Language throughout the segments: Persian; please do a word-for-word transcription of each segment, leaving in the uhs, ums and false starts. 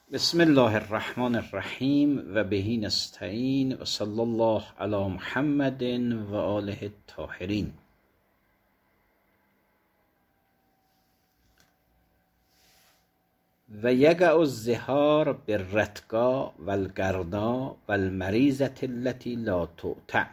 بسم الله الرحمن الرحیم و بهی نستعین و صلی الله علی محمد و آله الطاهرین. و یقع الظهار بالرتقا و القرنا و المریضة التي لا تؤتى.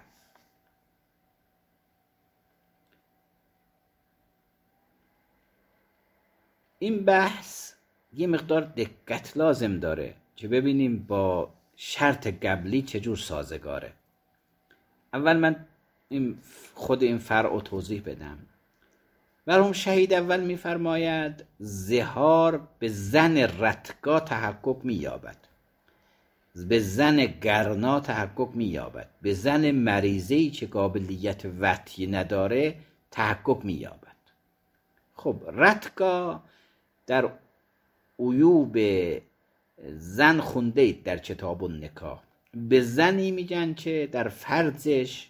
این بحث یه مقدار دقت لازم داره که ببینیم با شرط قبلی چجور سازگاره. اول من این خود این فرع رو توضیح بدم. مرحوم شهید اول میفرماید ظهار به زن رتقا تحقق مییابد، به زن قرنا تحقق مییابد، به زن مریضه‌ای که قابلیت وطی نداره تحقق مییابد. خب رتقا در عیوب زن خونده اید در کتاب النکاح. به زنی میگن که در فرجش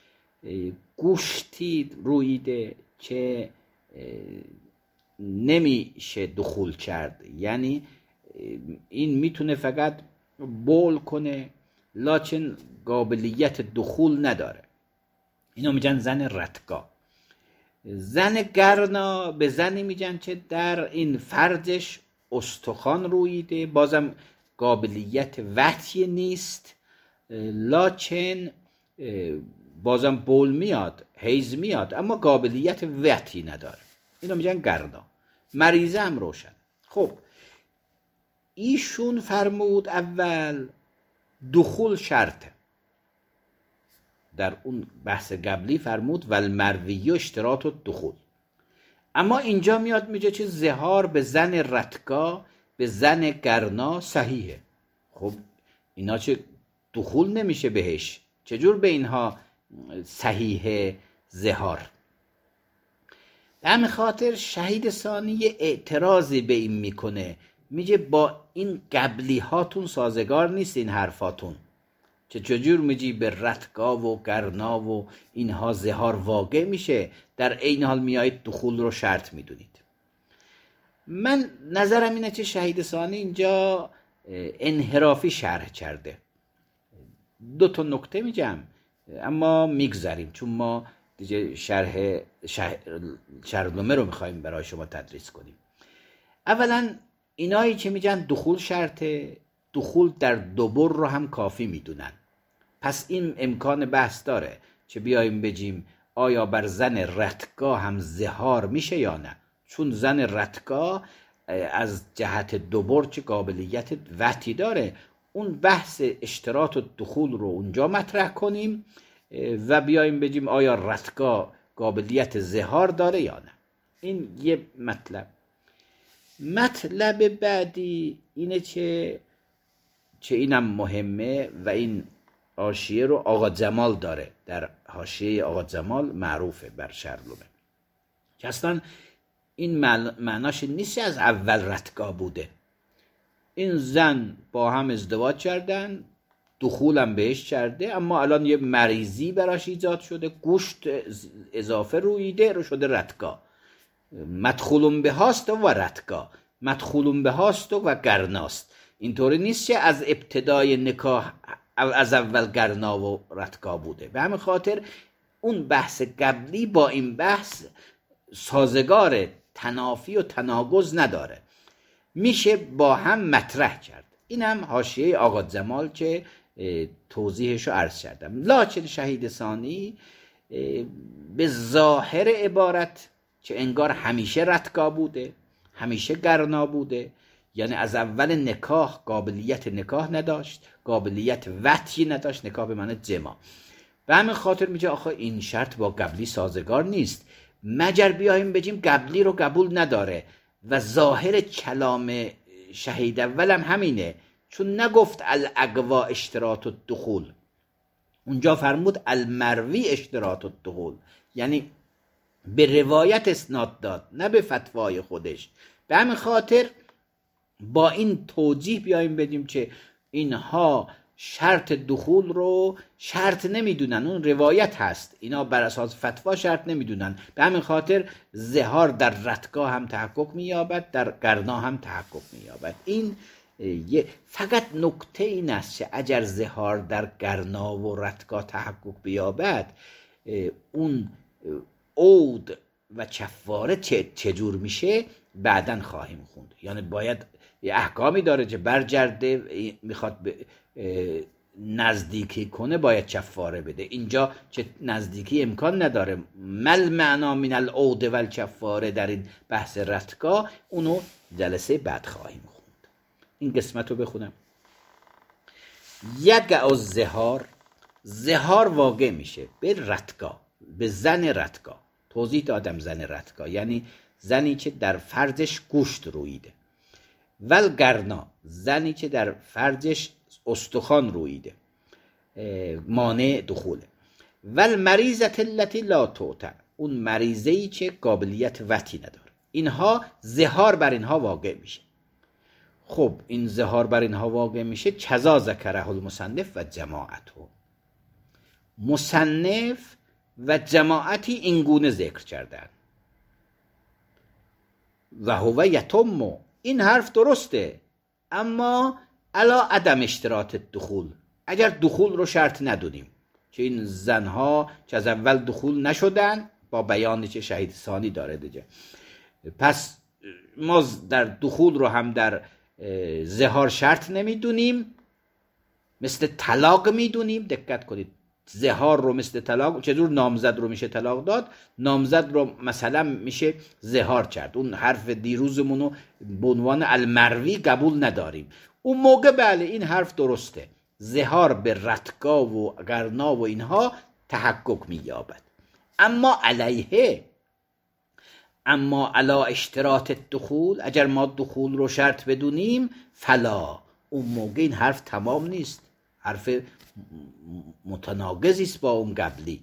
گوشتی رویده که نمیشه دخول کرد، یعنی این میتونه فقط بول کنه لکن قابلیت دخول نداره. اینو میگن زن رتقا. زن قرنا به زنی میگن که در این فرجش استخوان رویده، بازم قابلیت وطی نیست لکن بازم بول میاد، حیض میاد، اما قابلیت وطی نداره. اینو میگن قرنا. مریضه هم روشن. خب ایشون فرمود اول دخول شرطه. در اون بحث قبلی فرمود والمروی اشتراط الدخول. اما اینجا میاد میگه چه ظهار به زن رتقا به زن قرنا صحیحه. خب اینا چه دخول نمیشه بهش، چجور به اینها صحیحه ظهار؟ به همین خاطر شهید ثانی اعتراضی به این میکنه، میگه با این قبلی هاتون سازگار نیست این حرفاتون، چه چجور میگی به رتقا و قرنا و اینها ظهار واقع میشه، در این حال میایید دخول رو شرط میدونید. من نظرم اینه که شهید ثانی اینجا انحرافی شرح کرده. دو تا نکته میگم اما میگذاریم چون ما دیگه شرح شرحنامه رو میخوایم برای شما تدریس کنیم. اولا اینایی که میگن دخول شرطه، دخول در دبر رو هم کافی میدونن. پس این امکان بحث داره که بیاییم بگیم آیا بر زن رتقا هم ظهار میشه یا نه، چون زن رتقا از جهت دبر چه قابلیت وطی داره. اون بحث اشتراط و دخول رو اونجا مطرح کنیم و بیاییم بگیم آیا رتقا قابلیت ظهار داره یا نه. این یه مطلب. مطلب بعدی اینه که چه اینم مهمه و این حاشیه رو آقا جمال داره، در حاشیه آقا جمال معروفه بر شرحنامه، که اصلا این معناش نیست از اول رتقا بوده. این زن با هم ازدواج کردن، دخولم بهش کرده، اما الان یه مریضی براش ایجاد شده، گوشت اضافه رویده رو شده رتقا. مدخولون به هاست و رتقا، مدخولون به هاست و قرناست. اینطوری نیست که از ابتدای نکاح از اول قرنا و رتقا بوده. به همین خاطر اون بحث قبلی با این بحث سازگار، تنافی و تناقض نداره، میشه با هم مطرح کرد. این هم حاشیه آقا جمال که توضیحشو عرض کردم. لکن شهید ثانی به ظاهر عبارت که انگار همیشه رتقا بوده، همیشه قرنا بوده، یعنی از اول نکاح قابلیت نکاح نداشت، قابلیت وطی نداشت، نکاح به معنی جما. به همین خاطر میگه آخه این شرط با قبلی سازگار نیست، مگر بیاییم بگیم قبلی رو قبول نداره. و ظاهر کلام شهید اول هم همینه، چون نگفت الاقوا اشتراط الدخول، اونجا فرمود المروی اشتراط الدخول، یعنی به روایت اسناد داد نه به فتوای خودش. به همین خاطر با این توجیه بیاییم بدیم که اینها شرط دخول رو شرط نمیدونن، اون روایت هست، اینا بر اساس فتوا شرط نمیدونن. به همین خاطر ظهار در رتقا هم تحقق مییابد، در قرنا هم تحقق مییابد. این فقط نکته این است که اگر زهار در گرنا و رتکا تحقق بیابد، اون عود و چفاره چجور میشه بعدن خواهیم خوند. یعنی باید یه احکامی داره که برگرده میخواد نزدیکی کنه باید چفاره بده. اینجا چه نزدیکی امکان نداره. مل معنا من العود و الچفاره در این بحث رتکا، اونو جلسه بعد خواهیم خوند. این قسمت رو بخونم. یک از زهار، زهار واقع میشه به رتکا، به زن رتکا. توضیح دادم زن رتکا یعنی زنی که در فرجش گوشت رویده. ول گرنا، زنی که در فرجش استخوان رویده، مانع دخوله. ول مریضت التي لا توتع، اون مریضه‌ای که قابلیت وطی نداره. اینها زهار بر اینها واقع میشه. خب این زهار بر اینها واقع میشه. کذا ذکره المصنف و جماعته، مصنف و جماعتی اینگونه ذکر کردن. و هو یتم، این حرف درسته، اما علا عدم اشتراط دخول، اگر دخول رو شرط ندونیم که این زنها که از اول دخول نشدن، با بیانی که شهید ثانی داره دیگه، پس ما در دخول رو هم در زهار شرط نمیدونیم، مثل طلاق میدونیم. دقت کنید، زهار رو مثل طلاق، چجور نامزد رو میشه طلاق داد، نامزد رو مثلا میشه زهار کرد. اون حرف دیروزمونو به عنوان المروی قبول نداریم. اون موقع بله این حرف درسته، زهار به رتکا و گرنا و اینها تحقق مییابد. اما علیه، اما علا اشتراط دخول، اگر ما دخول رو شرط بدونیم، فلا، اون موقع این حرف تمام نیست، حرف متناقضی است با اون قبلی.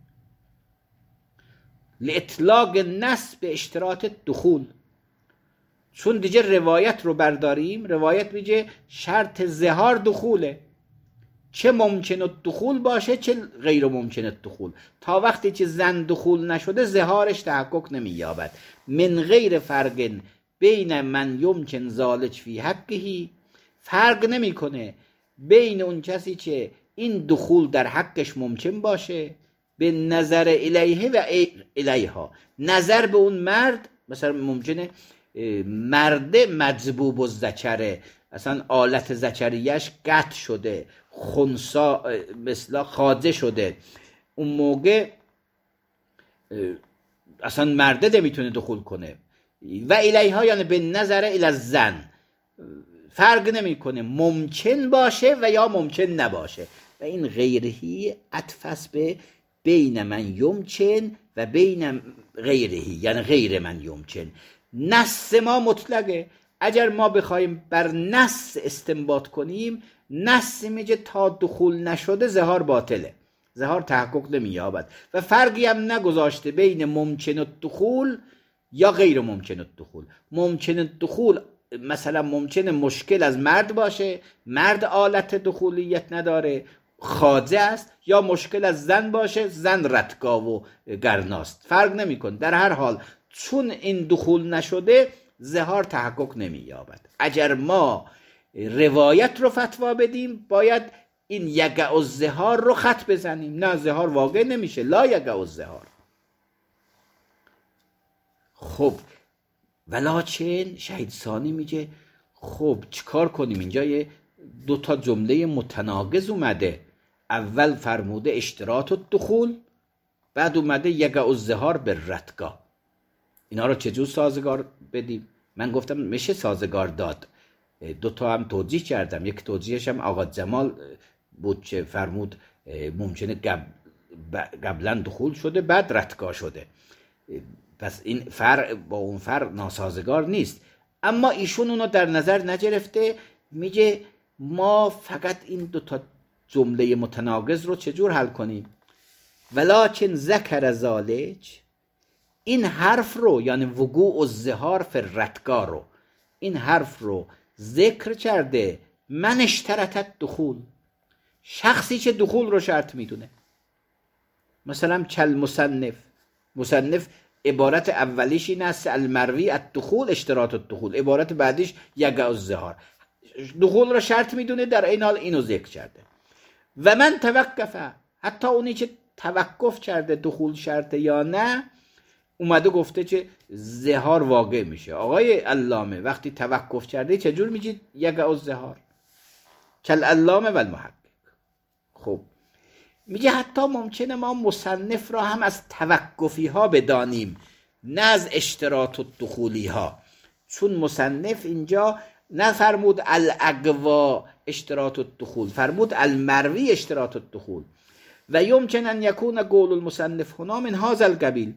لاطلاق نص به اشتراط دخول، چون دیگه روایت رو برداریم، روایت میگه شرط زهار دخوله، چه ممکن الدخول باشه چه غیر ممکن الدخول. تا وقتی که زن دخول نشده زهارش تحقق نمییابد. من غیر فرق بین من یمکن ذالک فی حقه، فرق نمیکنه بین اون کسی که این دخول در حقش ممکن باشه، به نظر الیه و الیها، نظر به اون مرد. مثلا ممکنه مرد مجذوب الذکره، اصلا آلت ذکریش قطع شده، خنثا مثلا خاضه شده، اون موقع اصلا مرده نمیتونه دخول کنه. و الیها یعنی به نظر الی الزن، فرق نمیکنه ممکن باشه و یا ممکن نباشه. و این غیرهی عطف به بین من یمکن و بین غیرهی، یعنی غیر من یمکن. نص ما مطلقه، اگر ما بخوایم بر نص استنباط کنیم، نص میگه تا دخول نشده زهار باطله، زهار تحقق نمییابد و فرقی هم نگذاشته بین ممکن الدخول یا غیر ممکن الدخول. ممکن الدخول مثلا ممکنه مشکل از مرد باشه، مرد آلت دخولیت نداره، خاضه است، یا مشکل از زن باشه، زن رتکا و گرناست، فرق نمیکنه. در هر حال چون این دخول نشده زهار تحقق نمییابد. اگر ما روایت رو فتوا بدیم باید این یقع الزهار رو خط بزنیم. نه، زهار واقع نمیشه، لا یقع الزهار. خب ولکن شهید ثانی میگه خب چیکار کنیم؟ اینجا یه دو تا جمله متناقض اومده. اول فرموده اشتراط الدخول، بعد اومده یقع الزهار به رتکا. اینا رو چجور سازگار بدیم؟ من گفتم میشه سازگار داد. دو تا هم توجیه کردم. یک توجیهش هم آقا جمال بود که فرمود ممکنه قبلا دخول شده بعد رتکا شده، پس این فرع با اون فرع ناسازگار نیست. اما ایشون اونو در نظر نگرفته، میگه ما فقط این دو تا جمله متناقض رو چجور حل کنیم؟ ولکن ذکر ذالک، این حرف رو یعنی وقوع الزهار فی الرتکا رو، این حرف رو ذکر کرده من اشترطت دخول، شخصی که دخول رو شرط میدونه. مثلا کل مصنف، مصنف عبارت اولیش این است المروی الدخول اشتراط الدخول، عبارت بعدیش یقع الزهار. دخول را شرط میدونه، در این حال اینو ذکر کرده. و من توقفه، حتی اونی که توقف کرده دخول شرطه یا نه، اومده گفته که زهار واقع میشه. آقای علامه وقتی توقف کرده چجور میگید یقع الزهار؟ کل علامه و المحقق. خب میگه حتی ممکنه ما مصنف را هم از توقفی ها بدانیم، نه از اشتراط و دخولی ها، چون مصنف اینجا نفرمود الاقوا اشتراط الدخول، فرمود المروی اشتراط الدخول. و یمکن ان یکون قول المصنف هنا من هذا القبیل،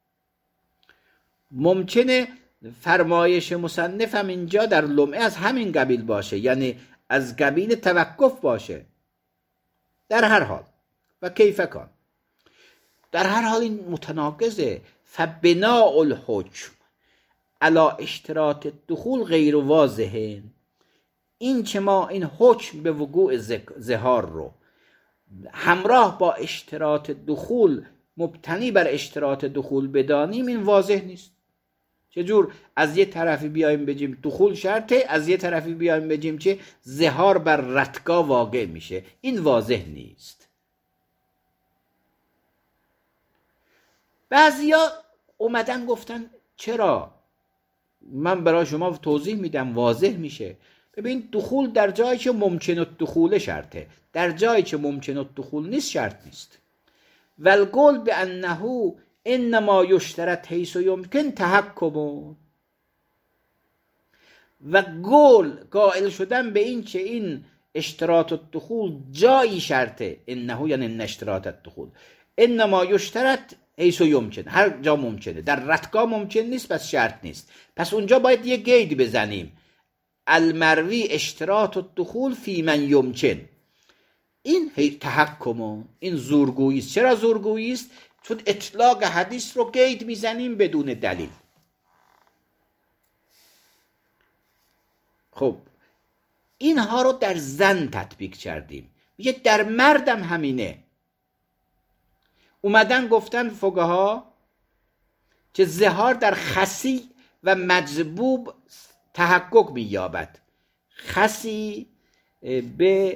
ممکنه فرمایش مصنف هم اینجا در لمعه از همین قبیل باشه، یعنی از قبیل توقف باشه. در هر حال و کیف کان، در هر حال این متناقضه. فبناء الحکم علی اشتراط الدخول غیر واضحه. این که ما این حکم به وقوع زهار رو همراه با اشتراط دخول مبتنی بر اشتراط دخول بدانیم، این واضح نیست. چجور از یه طرفی بیایم بگیم دخول شرطه، از یه طرفی بیایم بگیم که زهار بر رتقا واقع میشه؟ این واضح نیست. بعضیا اومدن گفتن چرا؟ من برای شما توضیح میدم واضح میشه. ببین دخول در جایی که ممکن الدخول شرطه، در جایی که ممکن الدخول نیست شرط نیست. والقول بانه انما یشترط حیث یمکن تحکم، و قول قائل شدن به این که این اشتراط الدخول جایی شرطه، انه یعنی ان اشتراط الدخول انما یشترط حیث یمکن، هر جا ممکنه، در رتقا ممکن نیست پس شرط نیست. پس اونجا باید یه قید بزنیم، المروی اشتراط الدخول فی من یمکن. این تحکم، این زورگویی است. چرا زورگویی است؟ چون اطلاق حدیث رو قید میزنیم بدون دلیل. خب اینها رو در زن تطبیق کردیم، میگه در مردم همینه. اومدن گفتن فقها که زهار در خسی و مجذوب تحقق مییابد. خسی به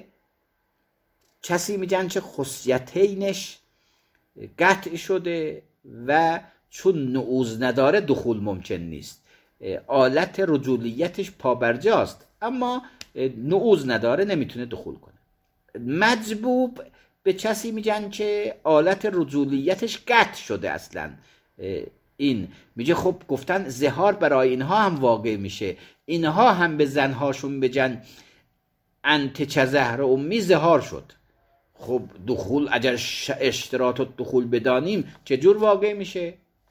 کسی میگن که خصیتینش قطع شده و چون نعوذ نداره دخول ممکن نیست، آلت رجولیتش پابرجاست اما نعوذ نداره نمیتونه دخول کنه. مجبوب به کسی میگن که آلت رجولیتش قطع شده اصلا. این میگه خب گفتن زهار برای اینها هم واقع میشه، اینها هم به زنهاشون بگن انت چه زهر امی زهار شد. خب دخول اگر اشتراط دخول بدانیم چجور واقع میشه؟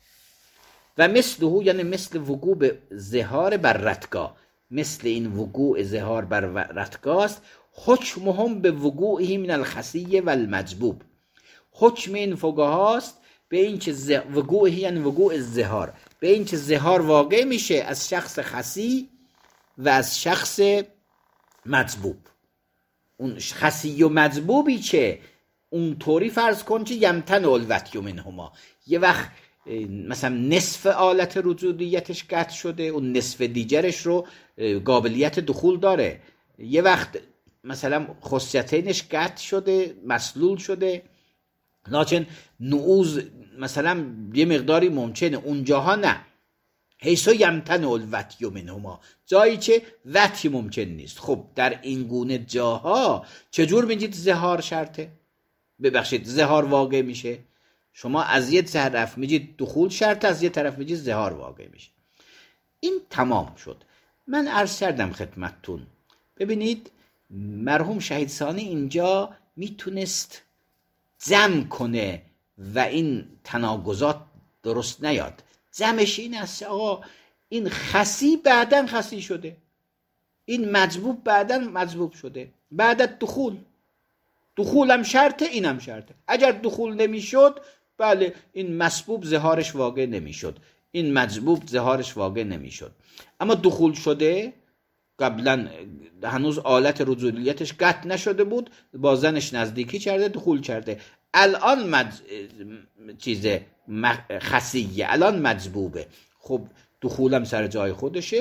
و مثله یعنی مثل وقوع زهار بر رتقا، مثل این وقوع زهار بر رتقاست. حکمهم به وقوعه من الخسی و المجبوب، حکم این فقهاست به این که ز... وقوعه یعنی وقوع زهار، به این که زهار واقع میشه از شخص خسی و از شخص مجبوب. اون خسی و مجبوبی که اون طوری فرض کن که یمتن الوتی منهما، یه وقت مثلا نصف آلت رجولیتش قطع شده، اون نصف دیگرش رو قابلیت دخول داره. یه وقت مثلا خصیتینش قطع شده، مسلول شده، لکن نعوذ مثلا یه مقداری ممکنه، اونجاها نه. حیث یمتن الوتی منهما، جایی که وتی ممکن نیست. خب در این گونه جاها چجور میگید زهار شرطه؟ ببخشید زهار واقع میشه؟ شما از یه طرف میگید دخول شرط، از یه طرف میگید زهار واقع میشه. این تمام شد. من عرض کردم خدمتتون، ببینید مرحوم شهید ثانی اینجا میتونست جمع کنه و این تناقضات درست نیاد. جمعش این است آقا این خسی بعدن خسی شده، این مجبوب بعدن مجبوب شده، بعد دخول دخولم شرطه، اینم شرطه. اگر دخول نمیشد بله این مسبوب زهارش واقع نمیشد، این مجبوب زهارش واقع نمیشد. اما دخول شده، قبلا هنوز آلت رجولیتش قطع نشده بود، با زنش نزدیکی کرده دخول کرده، الان مج... چیزه خسیه، الان مجبوبه. خب دخولم سر جای خودشه،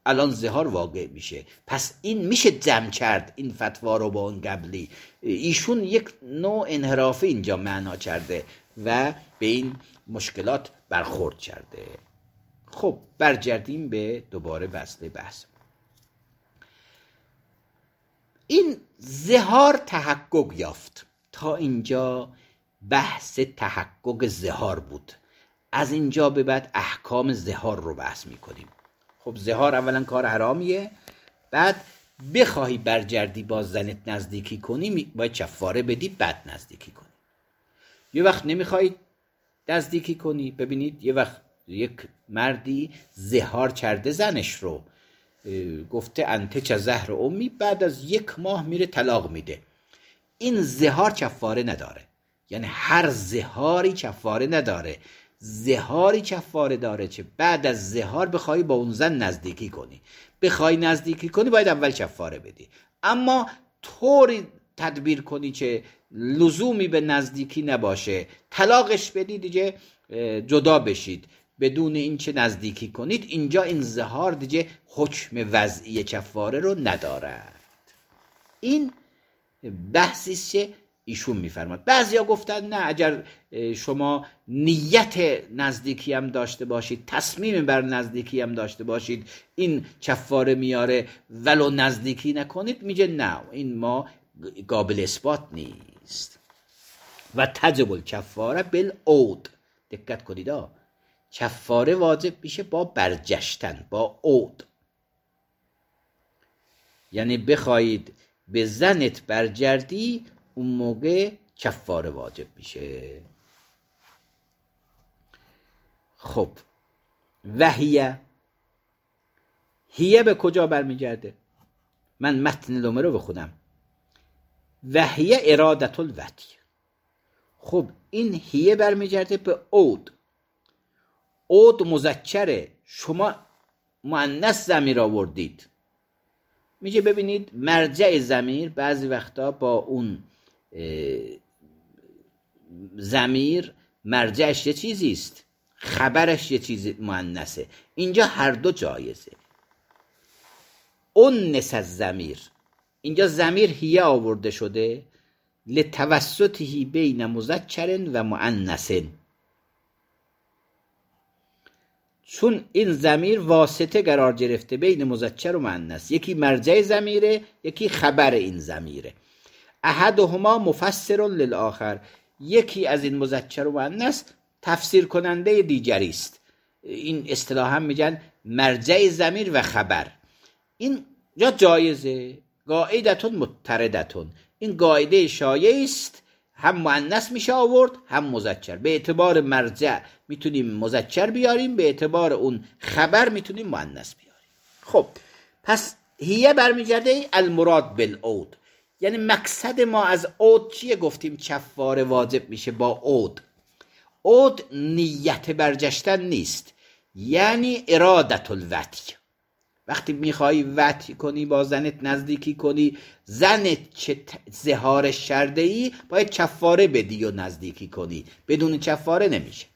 الان زهار واقع میشه. پس این میشه جمع کرد این فتوا رو با اون قبلی. ایشون یک نوع انحرافی اینجا معنا کرده و به این مشکلات برخورد کرده. خب برگردیم به دوباره بسته بحث. این زهار تحقق یافت. تا اینجا بحث تحقق زهار بود. از اینجا به بعد احکام زهار رو بحث میکنیم. خب زهار اولا کار حرامیه، بعد بخواهی برگردی با زنت نزدیکی کنی باید کفاره بدی بعد نزدیکی کنی. یه وقت نمیخوای نزدیکی کنی، ببینید یه وقت یک مردی زهار کرده زنش رو، گفته انت چه زهر امی، بعد از یک ماه میره طلاق میده. این زهار کفاره نداره، یعنی هر زهاری کفاره نداره. زهاری کفاره داره چه بعد از زهار بخوای با اون زن نزدیکی کنی. بخوای نزدیکی کنی باید اول کفاره بدی. اما طوری تدبیر کنی که لزومی به نزدیکی نباشه، طلاقش بدی دیگه جدا بشید بدون این چه نزدیکی کنید، اینجا این زهار دیگه حکم وضعی کفاره رو ندارد. این بحثیست که ایشون میفرماد. بعضیا گفتن نه، اگر شما نیت نزدیکی هم داشته باشید، تصمیم بر نزدیکی هم داشته باشید، این کفاره میاره، ولو نزدیکی نکنید، میگه نه، این ما قابل اثبات نیست. و تجب الکفاره بالعود. دقت کنید ها، کفاره واجب میشه با برجشتن، با عود. یعنی بخواید به زنت برگردی، اون موقع کفاره واجب میشه. خب وحیه، هیه به کجا برمیگرده؟ من متن لومه رو بخونم. وحیه ارادت الوطی. خب این هیه برمیگرده به عود. عود مذکره، شما مؤنث ضمیر آوردید. میگه ببینید مرجع ضمیر بعضی وقتا با اون ضمیر مرجعش یه چیزی است، خبرش یه چیز مؤنثه. اینجا هر دو جایزه. اونس از ضمیر، اینجا ضمیر هیه آورده شده لتوسطه بین مذکر و مؤنث، چون این ضمیر واسطه قرار گرفته بین مذکر و مؤنث. یکی مرجع ضمیره، یکی خبر این ضمیره. احدهما مفسر للآخر، یکی از این مذکر و مؤنث تفسیر کننده دیگری است. این اصطلاحا میگن مرجع ضمیر و خبر. این جا جایزه. قاعدتون متردتون، این قاعده شایعی است، هم مؤنث میشه آورد هم مذکر. به اعتبار مرجع میتونیم مذکر بیاریم، به اعتبار اون خبر میتونیم مؤنث بیاریم. خب پس هیه برمیگرده المراد بالعود. یعنی مقصد ما از عود چیه؟ گفتیم کفاره واجب میشه با عود. عود نیت برجشتن نیست، یعنی ارادت الوطی. وقتی میخوایی وطی کنی، با زنت نزدیکی کنی، زنت چه زهارش کرده ای، باید کفاره بدی و نزدیکی کنی. بدون کفاره نمیشه.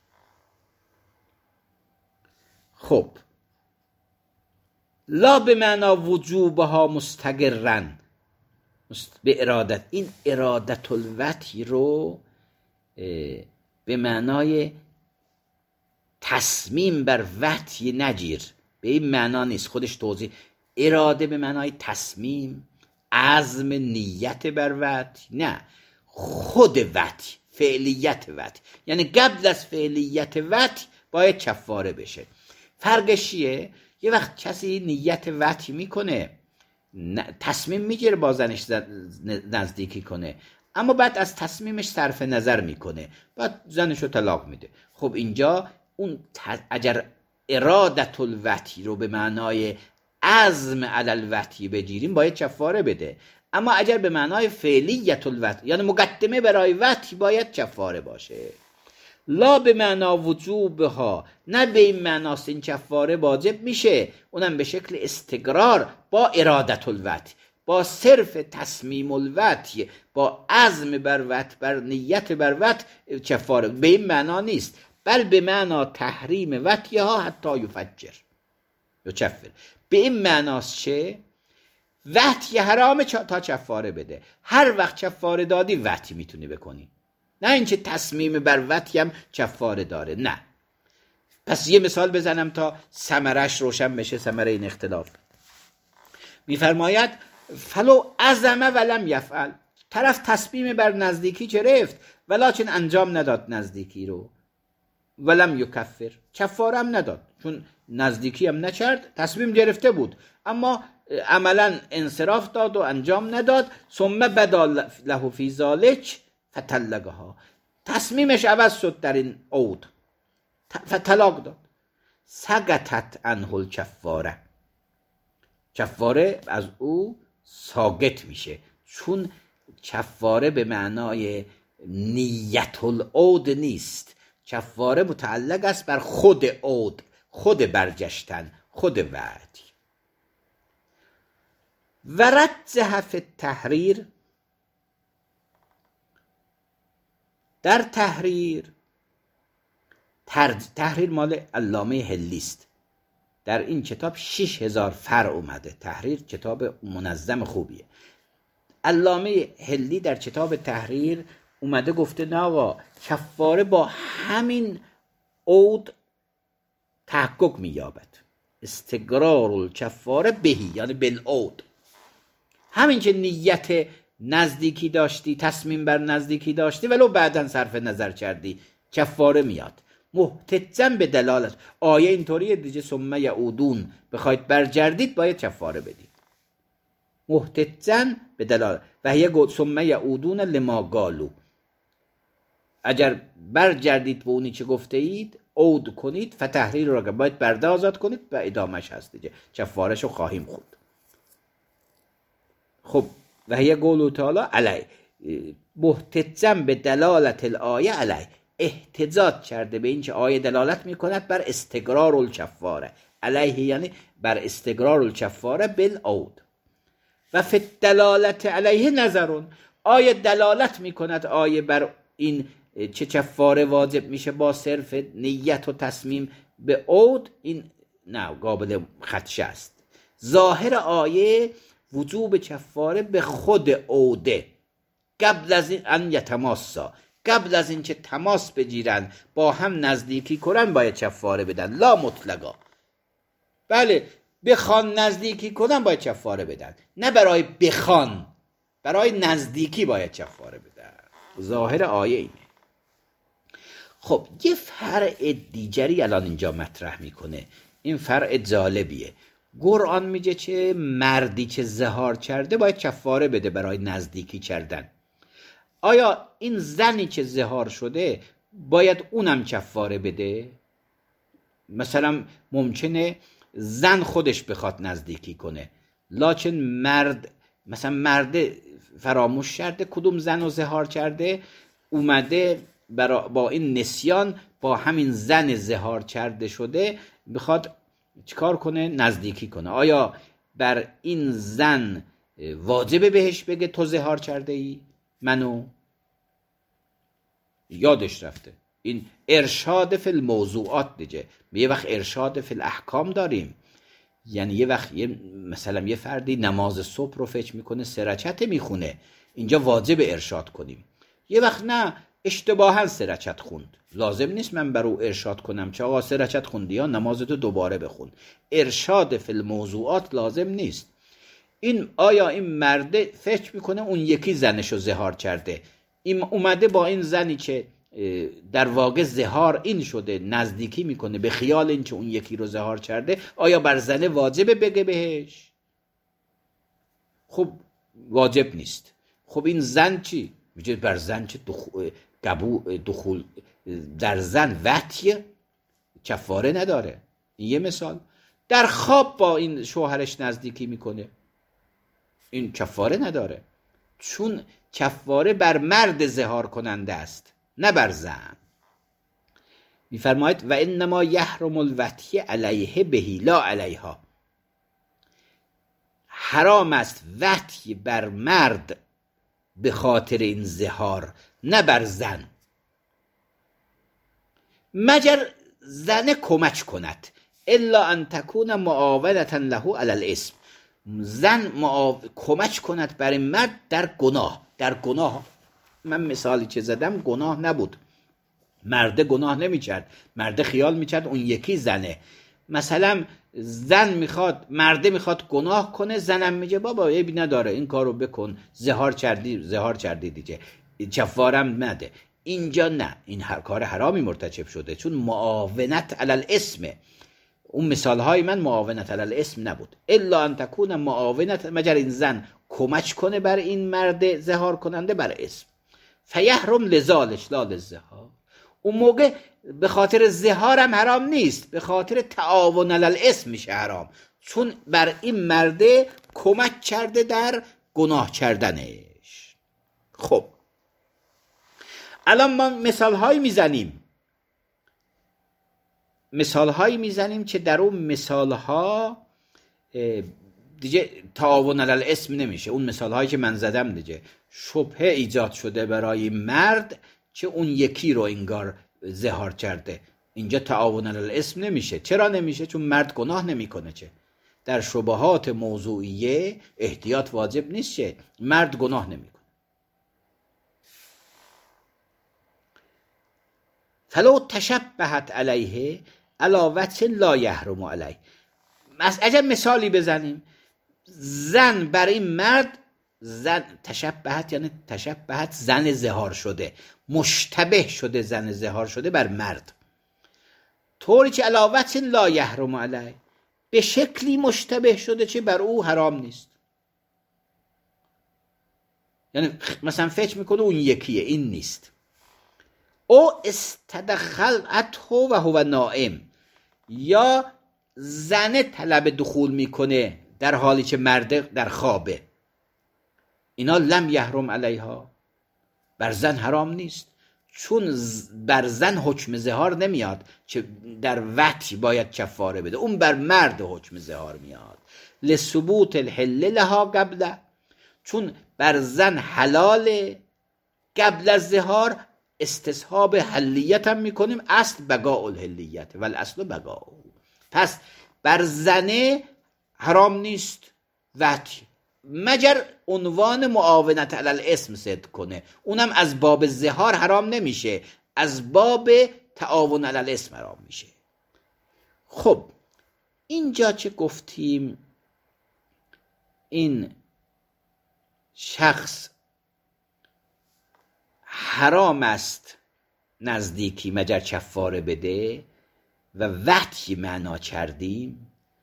خب لا به معنا وجوبها مستقرن به ارادت. این ارادت الوطی رو به معنای تصمیم بر وطی نگیر، به این معنا نیست. خودش توضیح. اراده به معنای تصمیم، عزم، نیت بر وطی، نه خود وطی، فعلیت وطی. یعنی قبل از فعلیت وطی باید کفاره بشه. فرقش چیه؟ یه وقت کسی نیت وطی میکنه، تصمیم میگیره با زنش نزدیکی کنه، اما بعد از تصمیمش صرف نظر میکنه، بعد زنشو طلاق میده. خب اینجا اون اگر ارادت الوطی رو به معنای عزم علی الوطی بگیریم باید کفاره بده. اما اگر به معنای فعلیت الوطی، یعنی مقدمه برای وطی، باید کفاره باشه. لا به معنا وجوبها، نه به این معناست این کفاره واجب میشه، اونم به شکل استقرار با ارادت الوطی، با صرف تصمیم الوطی، با عزم بر وطی، بر نیت بر وطی کفاره. به این معنا نیست، بل به معنا تحریم وطیها حتی یفجر یکفر. به این معناست چه؟ وطی حرام تا کفاره بده. هر وقت کفاره دادی وطی میتونی بکنی، نه اینکه تصمیم بر وطی هم کفاره داره. نه. پس یه مثال بزنم تا ثمرش روشن بشه، ثمره این اختلاف. میفرماید فلو عزم ولم یفعل، طرف تصمیم بر نزدیکی گرفت ولکن انجام نداد نزدیکی رو، ولم یکفر، کفاره هم نداد، چون نزدیکی هم نکرد، تصمیم گرفته بود اما عملا انصراف داد و انجام نداد. ثم بدا له فی ذلک فطلقها، تصمیمش عوض شد در این عود، فطلاق داد. سقطت عنه الکفاره، کفاره از او ساقط میشه، چون کفاره به معنای نیت العود نیست. کفاره متعلق است بر خود عود، خود برگشتن، خود وعد. و رجح فی التحریر، در تحریر، تحریر مال علامه هلی است. در این کتاب شش هزار فرع اومده. تحریر کتاب منظم خوبیه. علامه هلی در کتاب تحریر اومده گفته نه آقا، کفاره با همین عود تحقق مییابد. استقرار الکفاره بهی، یعنی بالعود. همین که نیت نزدیکی داشتی، تصمیم بر نزدیکی داشتی، ولو بعداً صرف نظر کردی، کفاره میاد. محتجاً به دلالت آیه اینطوریه دیگه، ثم یعودون، بخواید برگردید باید کفاره بدید. محتجاً به دلالت و هی گفت ثم یعودون لما قالوا، اگر برگردید به اونی که گفته اید، عود کنید، فتحریر را باید برده آزاد کنید و ادامش هست دیگه، کفارهشو خواهیم خود. خب و هی قوله تعالی علی، محتجاً به دلالت الآیه علی، احتجاج کرده به این که آیه دلالت میکند بر استقرار الکفاره، علیه یعنی بر استقرار الکفاره بالعود. و فی الدلالت علیه نظرون، آیه دلالت میکند آیه بر این چه کفاره واجب میشه با صرف نیت و تصمیم به عود، این نه قابل خدشه است. ظاهر آیه وجوب کفاره به خود عوده، قبل از این ان یتماسا، قبل از این که تماس بگیرن با هم نزدیکی کنن باید کفاره بدن، لا مطلقا. بله بخوان نزدیکی کنن باید کفاره بدن، نه برای بخوان، برای نزدیکی باید کفاره بدن. ظاهر آیه اینه. خب یه فرع دیگری الان اینجا مطرح میکنه، این فرع جالبیه. قرآن میگه که مردی که زهار کرده باید کفاره بده برای نزدیکی کردن. آیا این زنی که زهار شده باید اونم کفاره بده؟ مثلا ممکنه زن خودش بخواد نزدیکی کنه، لکن مرد، مثلا مرد فراموش کرده کدوم زن رو زهار کرده، اومده با این نسیان با همین زن زهار کرده شده بخواد چیکار کنه؟ نزدیکی کنه. آیا بر این زن واجبه بهش بگه تو زهار کرده ای منو؟ یادش رفته. این ارشاد فی الموضوعات دیگه. یه وقت ارشاد فی الاحکام داریم، یعنی یه وقت یه مثلا یه فردی نماز صبح رو فکر میکنه سه رکعت میخونه، اینجا واجب ارشاد کنیم. یه وقت نه، اشتباها سه رکعت خوند، لازم نیست من بر او ارشاد کنم چه آقا سه رکعت خوندی یا نمازتو دوباره بخون. ارشاد فی الموضوعات لازم نیست. این آیا این مرده فکر میکنه اون یکی زنشو زهار کرده، این اومده با این زنی که در واقع زهار این شده نزدیکی میکنه به خیال این که اون یکی رو زهار کرده، آیا بر زنه واجبه بگه بهش؟ خب واجب نیست. خب این زن چی؟ میگه بر زن چه دخول, دخول در زن وطیه، کفاره نداره. این یه مثال. در خواب با این شوهرش نزدیکی میکنه، این کفاره نداره، چون کفاره بر مرد زهار کننده است نه بر زن. میفرماید و انما یحرم الوطی علیه بهی لا علیها، حرام است وطی بر مرد به خاطر این زهار، نه بر زن، مگر زن کمک کند. الا ان تکون معاونة له علی الاسم، زن معاو... کمک کند بر مرد در گناه. در گناه من مثالی که زدم گناه نبود، مرده گناه نمی‌کرد، مرده خیال می‌کرد اون یکی زنه. مثلا زن میخواد، مرده میخواد گناه کنه، زنم میگه بابا عیبی نداره این کارو بکن، زهار کردی زهار کردی دیگه، کفارم نده. اینجا نه، این هر کار حرامی مرتکب شده، چون معاونت علی الاسم. اون مثال های من معاونت علی الاسم نبود. الا ان تکون معاونت، مگر این زن کمک کنه بر این مرد زهار کننده بر اسم. فیحرم لذالک لا للزهار، اون موقع به خاطر زهار هم حرام نیست، به خاطر تعاون علی الاسم میشه حرام، چون بر این مرده کمک کرده در گناه کردنش. خب الان ما مثال هایی میزنیم، مثال هایی میزنیم که در اون مثال ها دیگه تعاون علی الاسم نمیشه. اون مثال هایی که من زدم دیگه شبهه ایجاد شده برای مرد که اون یکی رو انگار زهار کرده، اینجا تعاون علی الاسم نمیشه. چرا نمیشه؟ چون مرد گناه نمیکنه. چه در شبهات موضوعیه احتیاط واجب نیست، که مرد گناه نمیکنه. فلو تشبهت علیه علی وجه لا یحرم علیه. اگه مثالی بزنیم، زن برای مرد، زن تشبهت یعنی تشبهت زن زهار شده، مشتبه شده، زن زهار شده بر مرد، طوری که علی وجه لا یحرم علیه، به شکلی مشتبه شده که بر او حرام نیست. یعنی مثلا فکر میکنه اون یکیه، این نیست. او استدخلته و هو نائم، یا زن طلب دخول میکنه در حالی که مرد در خوابه، اینا لم یحرم علیها، بر زن حرام نیست، چون بر زن حکم زهار نمیاد که در وطی باید کفاره بده، اون بر مرد حکم زهار میاد. لثبوت الحل لها قبل، چون بر زن حلال قبل از زهار، استصحاب حلیت هم میکنیم، اصل بقاء الحلیت و الاصل بقاء. پس بر زنه حرام نیست وطی، مگر عنوان معاونت علی الاسم صدق کنه، اونم از باب زهار حرام نمیشه، از باب تعاون علی الاسم حرام میشه. خب اینجا چه گفتیم؟ این شخص حرام است نزدیکی مگر کفاره بده و وطی معنا کردیم،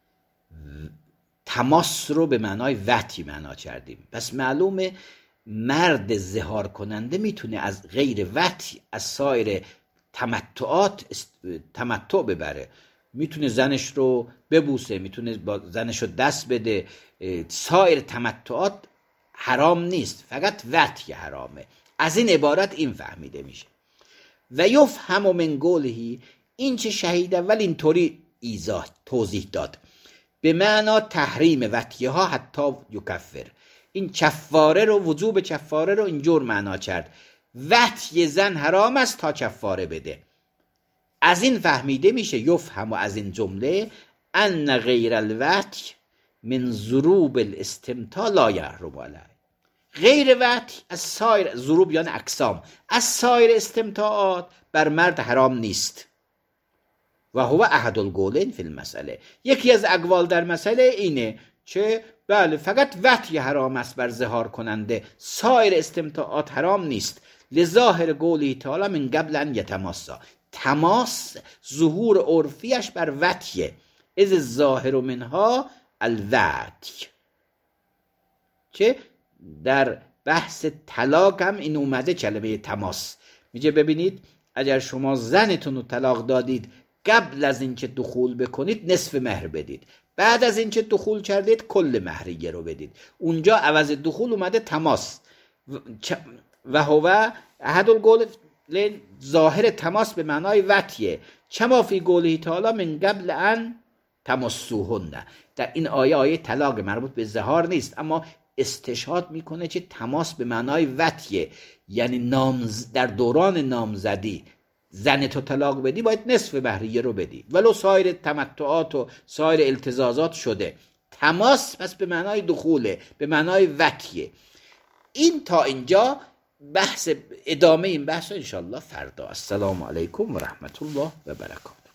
تماس رو به معنای وطی معنا کردیم. پس معلومه مرد زهار کننده میتونه از غیر وطی، از سایر تمتعات تمتع ببره، میتونه زنش رو ببوسه، میتونه با زنش رو دست بده، سایر تمتعات حرام نیست، فقط وطی حرامه. از این عبارت این فهمیده میشه. و یفهم من قوله، این چه شهید اول اینطوری ایضاح توضیح داد، به معنا تحریم وطیه ها حتی یکفر، این کفاره رو، وجوب کفاره رو اینجور معنا کرد، وطی زن حرام است تا کفاره بده. از این فهمیده میشه، یفهم از این جمله، ان غیر الوطی من ضروب الاستمتاع لا یحرم علیه، غیر وطی از سایر ضروب یعنی اقسام، از سایر استمتاعات بر مرد حرام نیست. و هو احد القولین فی المسئله، یکی از اقوال در مسئله اینه که بله فقط وطی حرام است بر زهار کننده، سایر استمتاعات حرام نیست. لظاهر قوله تعالی من قبل ان یتماسا، تماس ظهور عرفیش بر وطیه، از ظاهر منها الوطی، که در بحث طلاق هم این اومده کلمه تماس. میگه ببینید اگر شما زنتون رو طلاق دادید، قبل از اینکه دخول بکنید نصف مهر بدید، بعد از اینکه دخول کردید کل مهریه رو بدید. اونجا عوض دخول اومده تماس. و هو احد القول، ظاهر تماس به معنای وطیه، کما فی قوله تعالی من قبل ان تمسوهن. در این آیه آیه طلاق مربوط به زهار نیست، اما استشهاد میکنه که تماس به معنای وطیه، یعنی نام در دوران نامزدی زن تو طلاق بدی باید نصف مهریه رو بدی، ولو سایر تمتعات و سایر التزازات شده. تماس پس به معنای دخوله، به معنای وطیه. این تا اینجا بحث ادامه این بحث رو انشاءالله فردا. السلام علیکم و رحمت الله و برکاته.